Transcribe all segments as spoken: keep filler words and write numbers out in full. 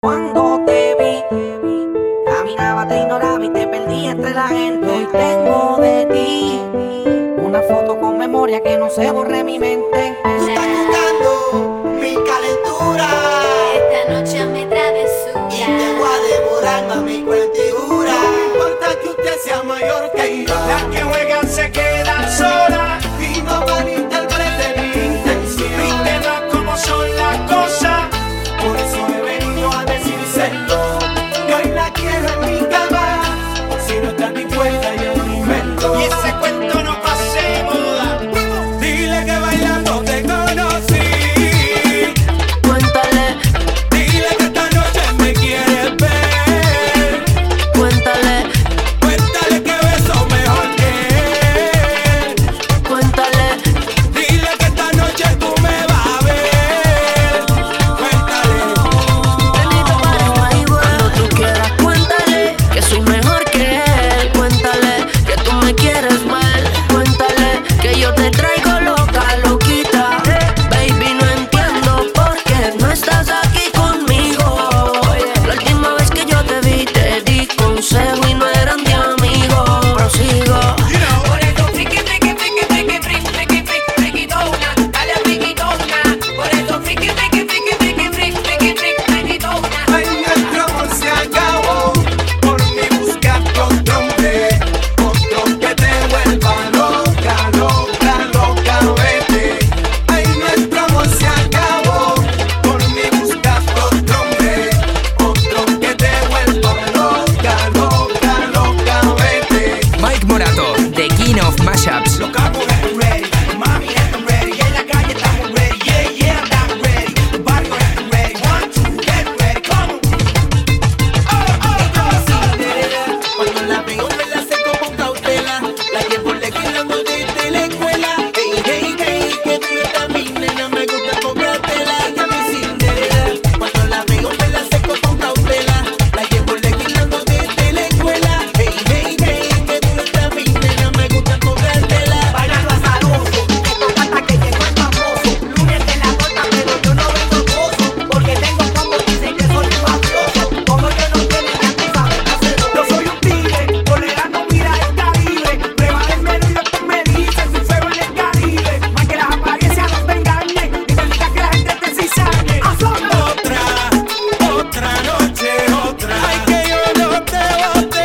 Cuando te vi, caminaba, te ignoraba y te perdí entre la gente. Hoy tengo de ti una foto con memoria que no se borre mi mente. Tú estás buscando mi calentura, esta noche a mi travesura, y te voy a devorar, mami, cuentigura. No importa que usted sea mayor que yo, las que juegan se quedan solas y no malinterprete mi intención. Vístelas como son las cosas, Por eso he venido a decírselo. Y hoy la quiero en mi cama, si no estás dispuesta yo ni invento. y ese cuento no pase de moda. Dile que bailando te conocí. Cuéntale, Dile que esta noche me quieres ver. cuéntale, Cuéntale que beso mejor que él. cuéntale. Dile que esta noche tú me vas a ver. Cuéntale. Benito Paraguay, cuando tú quieras, cuéntale que soy mejor que él. Cuéntale que tú me quieres mal. Cuéntale que yo te traigo loca, loquita. Baby, no entiendo por qué no estás aquí conmigo. La última vez que yo te vi, te di consejo y no eran de amigos. Prosigo. por eso friki, friki, friki, friki, friki, friki, friki, friquitona, dale a friquitona, por eso friki, friki, friki, friki, friki, friki, friki, friquitona. Ay, nuestro amor se acabó, por mi buscaste otro hombre, otro que te vuelva loca, loca, loca, vete. Ay, nuestro amor se acabó, por mi buscaste otro hombre, otro que te vuelva loca, loca, loca, vete. Mike Morato, The King of Mashups. Los capos están ready, mami están ready, y en la calle estamos ready, yeah, yeah, están ready, los barrios están ready, one, two, get ready, come on. Oh, oh, Cinderela, cuando la veo me la seco con cautela, la llevo lequilando desde la escuela. Hey, hey, hey, que tú eres mi nena, me gusta comprártela. Ella mi Cinderela, cuando la veo me la seco con cautela, la llevo lequilando desde la escuela. Hey, hey, hey, que tú eres mi nena, me gusta comprártela. Bailando azaroso, esto hasta que llegó el famoso. Lunes de la torta, pero yo no vendo gozo, porque tengo como dicen que soy un mafioso. Como que no tiene ya tú sabes qué hacer. yo soy un tigre, tolerando mira el Caribe, prueba del menú y después me dices, soy fuego en el Caribe, más que las apariencias no te engañen, y te digas que la gente te cizañe. Otra, otra noche, otra, ay que yo no te bote.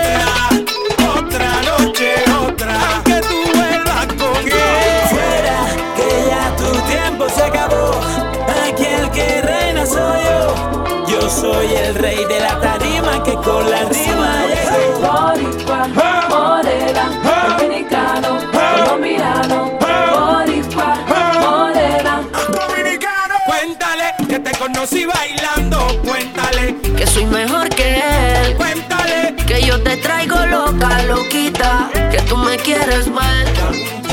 Otra, otra noche, otra, ay que tú vuelvas con él. Fuera, que ya tu tiempo se acabó. Aquí el que reina soy yo. Yo soy el rey de la tarima que con la rima llegó. Boricua, morena, dominicano, colombiano, boricua, morena. Dominicano, cuéntale que te conocí bailando, cuéntale, Que soy mejor que él. cuéntale. Que yo te traigo loca, loquita. Que tú me quieres mal.